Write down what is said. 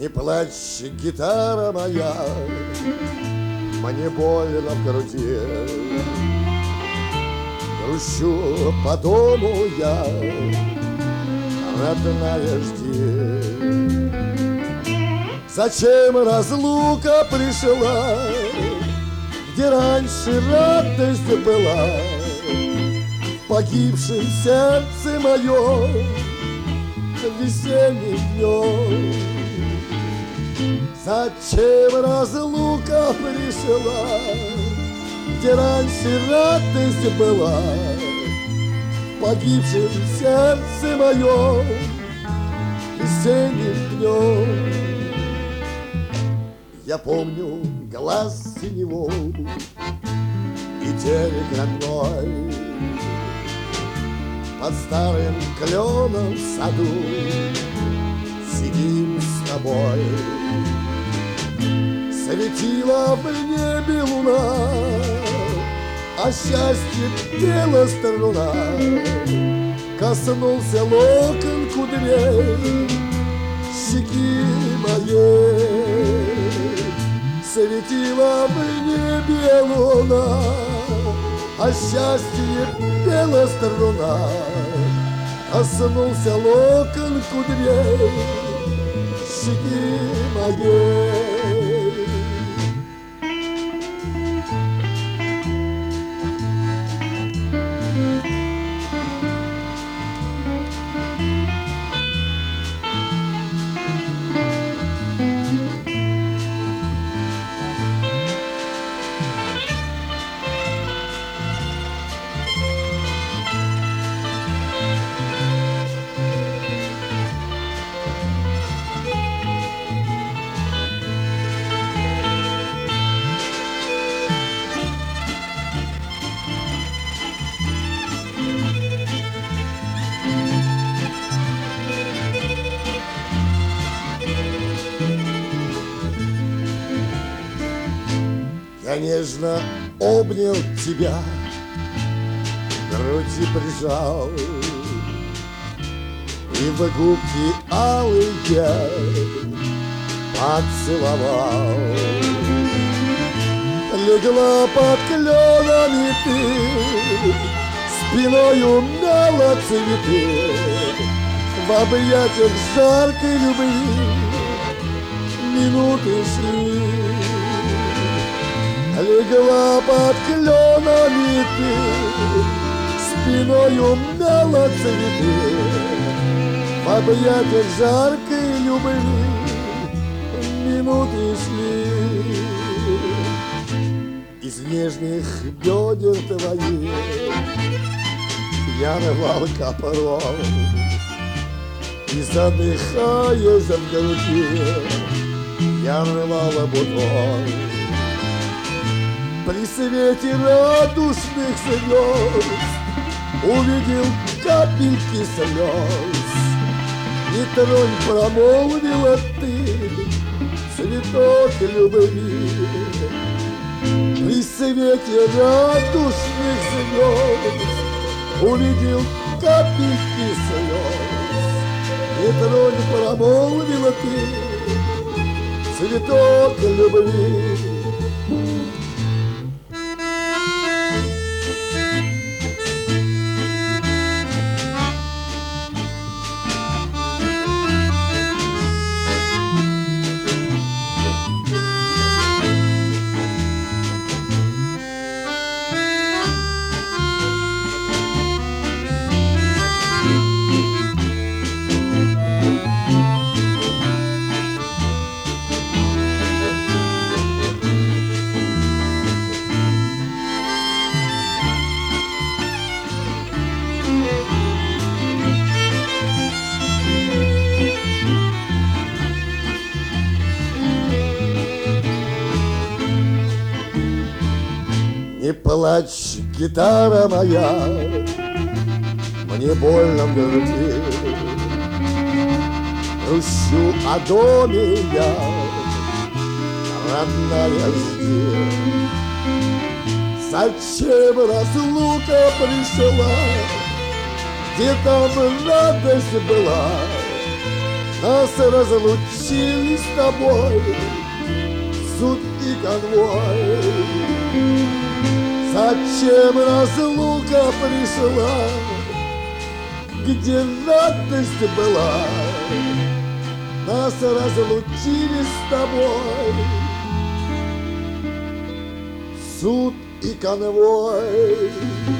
Не плачь, гитара моя, мне больно в груди. Грущу по дому я, родная, жди. Зачем разлука пришла, где раньше радость была? В погибшем сердце моем весенним днем. Зачем разлука пришла, где раньше радость была? В погибшем сердце моем весенним днем. Я помню глаз синеву и берег родной, под старым кленом в саду сидим с тобой. Светила в небе луна, а счастье пела струна. Коснулся локон кудрей щеки моей. Светила в небе луна, а счастье пела струна. Коснулся локон кудрей щеки моей. Я нежно обнял тебя, к груди прижал, и в губки алые поцеловал. Легла под кленами ты, спиною мяла цветы, в объятиях жаркой любви минуты шли. Легла под кленами ты, спиною мяла цветы, в объятиях жаркой любви минуты шли. Из нежных бедер твоих я рвал капрон, и задыхаясь в груди я рвала бутон. При свете радужных слез увидел капельки слез. Не тронь, промолвила ты, цветок любви. При свете радужных слез увидел капельки слез. Не тронь, промолвила ты, цветок любви. Не плачь, гитара моя, мне больно в груди. Грущу о доме я, родная, жди. Зачем разлука пришла, где там радость была? Нас разлучили с тобой суд и конвой. Зачем разлука пришла, где радость была? Нас разлучили с тобой суд и конвой.